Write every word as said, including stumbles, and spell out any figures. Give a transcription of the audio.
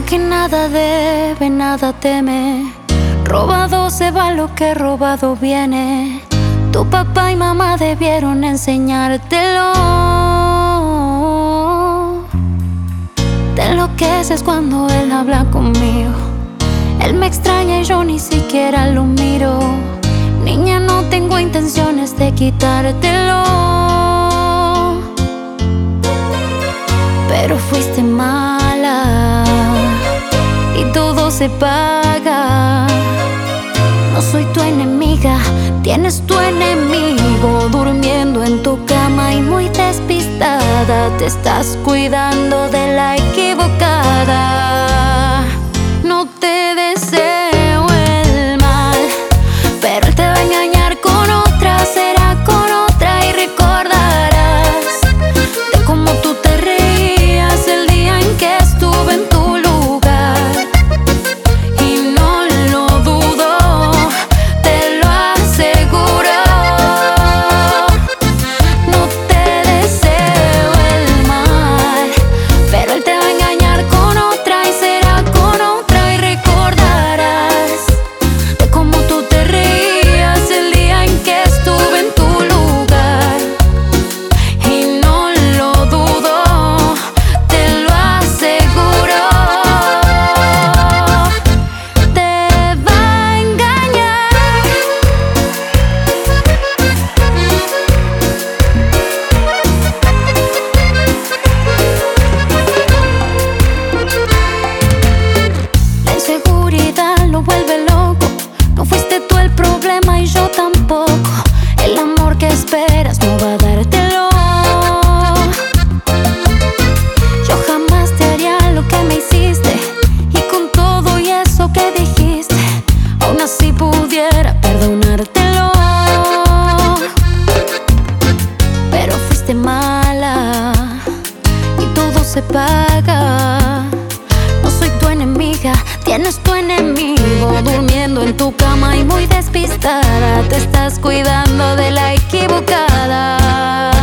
que nada debe, nada teme. Robado se va lo que robado viene. Tu papá y mamá debieron enseñártelo. Te enloqueces cuando él habla conmigo. Él me extraña y yo ni siquiera lo miro. Niña, no tengo intenciones de quitártelo, pero fuiste mala y todo se paga. No soy tu enemiga, tienes tu enemigo durmiendo en tu cama y muy despistada. Te estás cuidando de la equivocada. No te deseo el mal, pero él te va a engañar con otra, será con otra y recordarás de cómo tú te reías el día en que estuve en tu lugar. Y no lo dudo, te lo aseguro. No te deseo el mal, pero él te va a engañar con otra y será con otra y recordarás de cómo tú te reías el día en que estuve en tu lugar. Y no lo dudo, te lo aseguro. Te va a engañar. La inseguridad lo vuelve loco. No fuiste tú el problema y yo tampoco. El amor que esperas no va a dártelo. Yo jamás te haría lo que me hiciste, y con todo y eso que dijiste, aún así pudiera perdonártelo. Pero fuiste mala y todo se paga. No soy tu enemiga, tienes tu enemigo durmiendo en tu cama y muy despistada. Te estás cuidando de la equivocada.